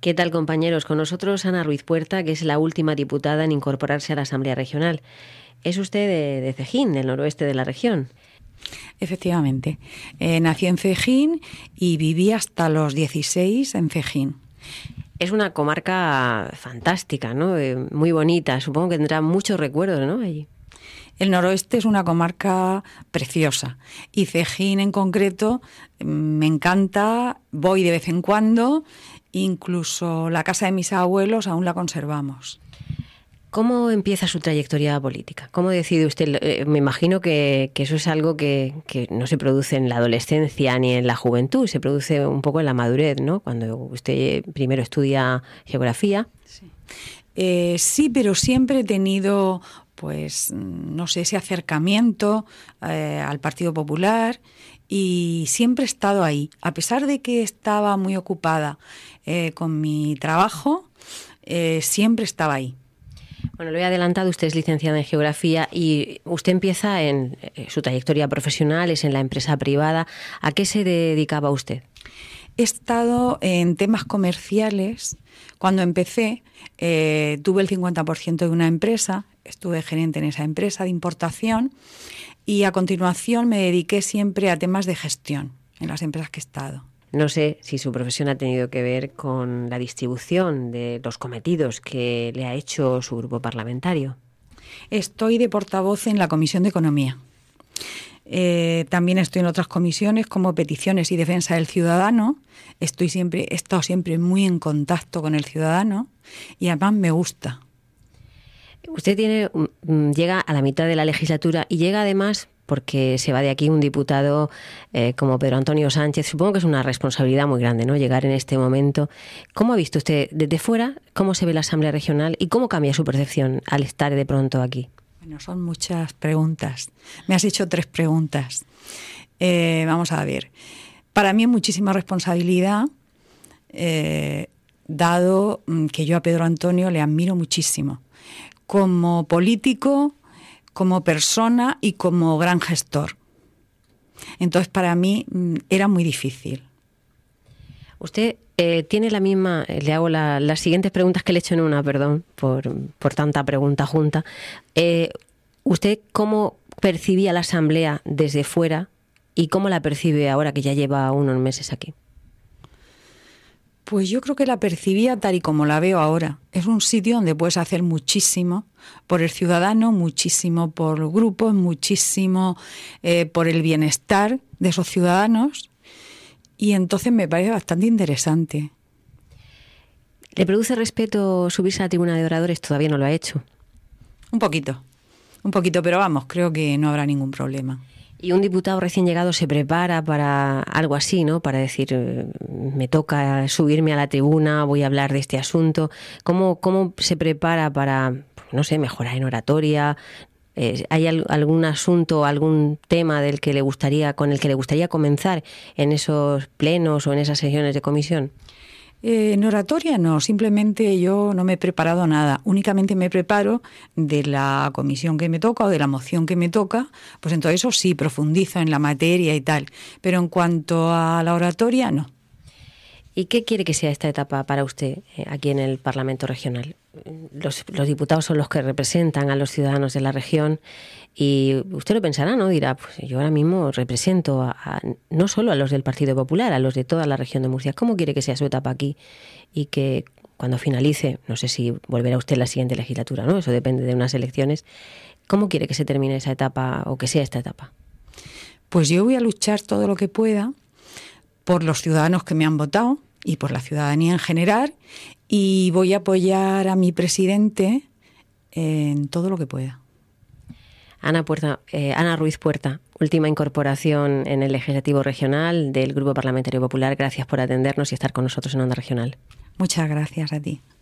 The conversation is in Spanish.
¿Qué tal, compañeros? Con nosotros Ana Ruiz Puerta, que es la última diputada en incorporarse a la Asamblea Regional. Es usted de Cejín, del noroeste de la región. Efectivamente. Nací en Cejín y viví hasta los 16 en Cejín. Es una comarca fantástica, ¿no? Muy bonita. Supongo que tendrá muchos recuerdos, ¿no? Allí. El noroeste es una comarca preciosa y Cejín en concreto me encanta, voy de vez en cuando, incluso la casa de mis abuelos aún la conservamos. ¿Cómo empieza su trayectoria política? ¿Cómo decide usted? Me imagino que eso es algo que no se produce en la adolescencia ni en la juventud, se produce un poco en la madurez, ¿no? Cuando usted primero estudia geografía. Sí, sí, pero siempre he tenido, pues, no sé, ese acercamiento al Partido Popular y siempre he estado ahí. A pesar de que estaba muy ocupada con mi trabajo, siempre estaba ahí. Bueno, lo he adelantado, usted es licenciada en Geografía y usted empieza en su trayectoria profesional, es en la empresa privada. ¿A qué se dedicaba usted? He estado en temas comerciales. Cuando empecé, tuve el 50% de una empresa, estuve gerente en esa empresa de importación y a continuación me dediqué siempre a temas de gestión en las empresas que he estado. No sé si su profesión ha tenido que ver con la distribución de los cometidos que le ha hecho su grupo parlamentario. Estoy de portavoz en la Comisión de Economía. También estoy en otras comisiones como Peticiones y Defensa del Ciudadano. He estado siempre muy en contacto con el ciudadano y además me gusta. Usted llega a la mitad de la legislatura y llega además porque se va de aquí un diputado como Pedro Antonio Sánchez. Supongo que es una responsabilidad muy grande, ¿no? Llegar en este momento. ¿Cómo ha visto usted desde fuera cómo se ve la Asamblea Regional y cómo cambia su percepción al estar de pronto aquí? Bueno, son muchas preguntas. Me has hecho 3 preguntas. Vamos a ver. Para mí es muchísima responsabilidad, dado que yo a Pedro Antonio le admiro muchísimo. Como político, como persona y como gran gestor. Entonces, para mí era muy difícil. Usted tiene la misma, le hago las siguientes preguntas que le he hecho en una, perdón, por tanta pregunta junta. ¿Usted cómo percibía la Asamblea desde fuera y cómo la percibe ahora que ya lleva unos meses aquí? Pues yo creo que la percibía tal y como la veo ahora. Es un sitio donde puedes hacer muchísimo por el ciudadano, muchísimo por los grupos, muchísimo por el bienestar de esos ciudadanos. Y entonces me parece bastante interesante. ¿Le produce respeto subirse a la tribuna de oradores? Todavía no lo ha hecho. Un poquito, pero vamos, creo que no habrá ningún problema. Y un diputado recién llegado se prepara para algo así, ¿no? Para decir, me toca subirme a la tribuna, voy a hablar de este asunto. ¿Cómo se prepara para, no sé, mejorar en oratoria? ¿Hay algún asunto, algún tema con el que le gustaría comenzar en esos plenos o en esas sesiones de comisión? En oratoria no, simplemente yo no me he preparado nada, únicamente me preparo de la comisión que me toca o de la moción que me toca, pues entonces eso sí, profundizo en la materia y tal, pero en cuanto a la oratoria no. ¿Y qué quiere que sea esta etapa para usted aquí en el Parlamento Regional? Los diputados son los que representan a los ciudadanos de la región y usted lo pensará, ¿no? Dirá, pues yo ahora mismo represento no solo a los del Partido Popular, a los de toda la región de Murcia. ¿Cómo quiere que sea su etapa aquí? Y que cuando finalice, no sé si volverá usted en la siguiente legislatura, ¿no? Eso depende de unas elecciones. ¿Cómo quiere que se termine esa etapa o que sea esta etapa? Pues yo voy a luchar todo lo que pueda por los ciudadanos que me han votado y por la ciudadanía en general, y voy a apoyar a mi presidente en todo lo que pueda. Ana Ruiz Puerta, última incorporación en el Legislativo Regional del Grupo Parlamentario Popular. Gracias por atendernos y estar con nosotros en Onda Regional. Muchas gracias a ti.